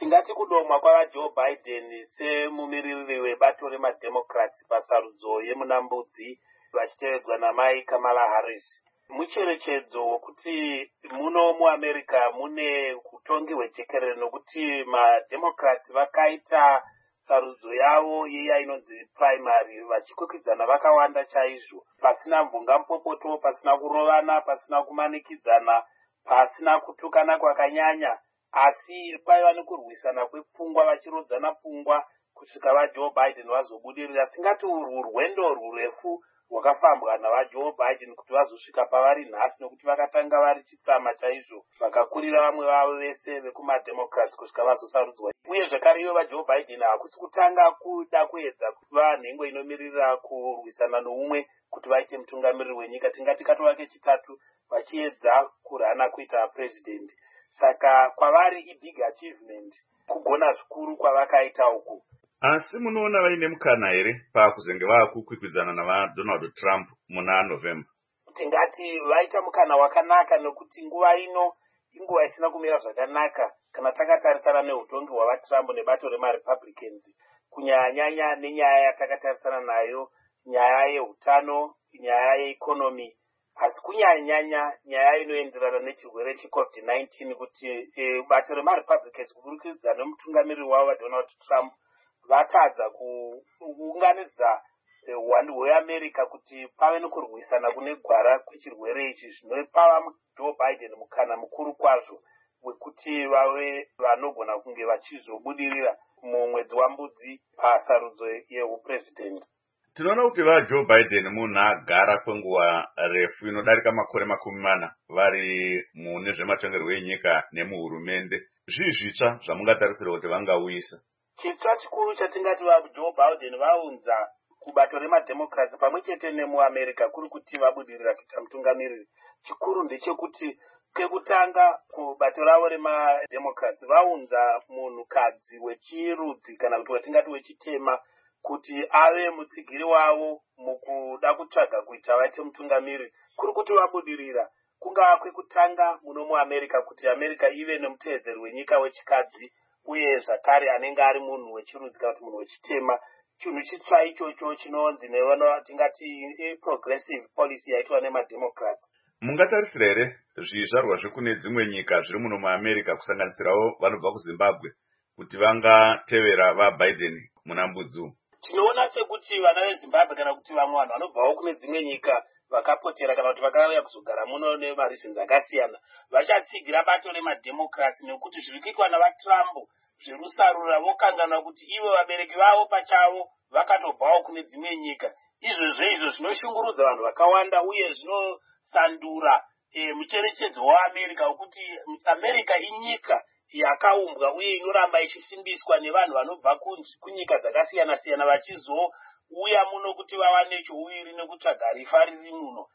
tingati kudomwa kwavaJoe Biden semumiririri webato remadhemokrats pasarudzo yemunambudzi vachitevedzwa namai Kamala Harris mucherechedzo wekuti muno muAmerica mune utongi hwejekerere nokuti madhemokrats vakaita sarudzo yavo iya inonzi primary vachikwikwidzana vakawanda chaizvo pasina mvungampopoto, pasina kurovana, pasina kumanikidzana, pasina kutukana kwakanyanya, asi paiva nekurwisana kwepfungwa vachirodzana pfungwa kusvika vaJoe Biden vazobudirira. Singati urwendo rurefu hwakafambwa navaJoe Biden kuti vazosvika pavari nhasi nokuti vakatanga vari chitsama chaizvo vakakurira vamwe vavo vese vekumadhemokrats kusvika vazosarudzwa. Uye zvakare ivo vaJoe Biden hakusi kutanga kuda kuedza kuva nhengo inomirira kurwisana noumwe kuti vaite mutungamiriri wenyika. Tingati katova kechitatu vachiedza kurana kuita president. Saka kwavari ibig achievement kugona zvikuru kwavakaita uku. Asi munoona vaine mukana here pakuzenge vakukwikwidzana navaDonald Trump muna November? Tingati vaita mukana wakanaka nokuti nguva ino inguva isina kumira zvakanaka kana takatarisana neutongi hwavaTrump nebato remaRepublicans, kunyanya nenyaya yatakatarisana nayo, nyaya yeutano, nyaya yeikonomi, asi kunyanya nyaya inoenderana nechirwere cheCovid-19 kuti bato remaRepublicans kuburikidza nemutungamiriri wavo Donald Trump vatadza kuunganidza uwandu hweAmerica kuti pave nekurwisana kune gwara kwechirwere ichi zvinopava Joe Biden mukana mukuru kwazvo wekuti vave vanogona kunge vachizobudirira mumwedzi wambudzi pasarudzo yehupresident. Tinoona kuti vaJoe Biden munhu agara kwenguva refu inodarika makore 40 vari mune zvematongerwo enyika nemuhurumende. Zvii zvitsva zvamungatarisira kuti vangauyisa? Chitsva chikuru chatingati vaJoe Biden vaunza kubato remadhemokrats pamwe chete nemuAmerica kuri kuti vabudirira kuita mutungamiriri. Chikuru ndechekuti kekutanga kubato ravo remadhemokrats vaunza munhukadzi wechirudzi kana kuti watingati wechitema kuti ave mutsigiri wavo mukuda kutsvaga kuita vaite mutungamiriri. Kuri kuti vabudirira kungava kwekutanga muno muAmerica kuti America ive nemuteedzeri wenyika wechikadzi uye zvakare anenge ari munhu wechirudzi kana kuti munhu wechitema. Chinhu chitsva ichocho chinonzi tingati progressive policy yaitwa nemadhemokrats. Mungatarisira here zvizvarwa zvekune dzimwe nyika zviri muno muAmerica kusanganisirawo vanobva kuZimbabwe kuti vangatevera vaBiden muna mbudzi umu? Tinoona sekuti vana veZimbabwe kana kuti vamwe vanhu vanobvawo kune dzimwe nyika vakapotera kana kuti vakauya kuzogara muno nemareasons akasiyana vachatsigira bato remadhemokrats nekuti zviri kuitwa navaTrump zverusarura vokanganwa kuti ivo vabereki vavo pachavo vakatobvawo kune dzimwe nyika. Izvo zvinoshungurudza vanhu vakawanda uye zvinosandura mucherechedzo waAmerica wekuti America inyika yakaumbwa uye inoramba ichisimbiswa nevanhu vanobva kunyika dzakasiyana siyana vachizouya muno kuti vawane chouviri nekutsvaga rifa riri muno.